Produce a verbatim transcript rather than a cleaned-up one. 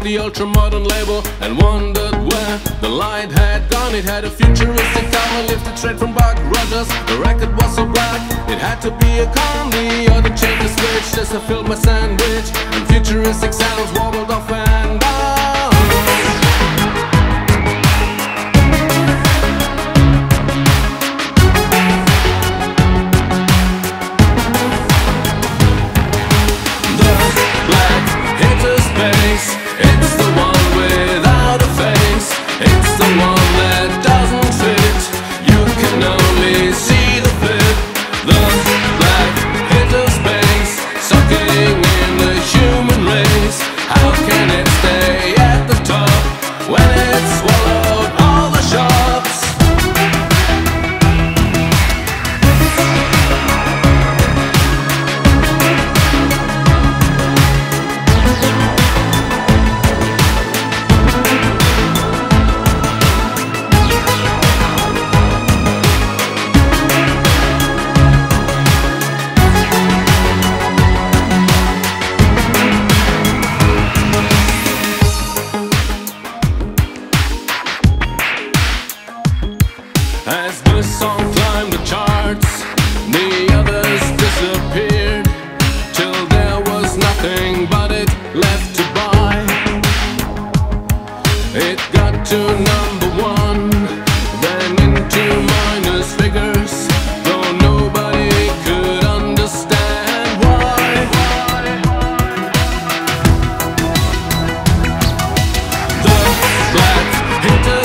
the ultra-modern label and wondered where the light had gone. It had a futuristic color, lifted straight from Buck Rogers. The record was so black, it had to be a comedy or to change the switch just to fill my sandwich. And futuristic sounds wobbled off and on. It's the one without a face. It's the one that doesn't fit. You can only see the fit. The black hitter space, sucking in the human race. How can it stay at the top when it's swallowed all the shots? As this song climbed the charts, the others disappeared, till there was nothing but it left to buy. It got to number one, then into minus figures, though nobody could understand why. The black hitter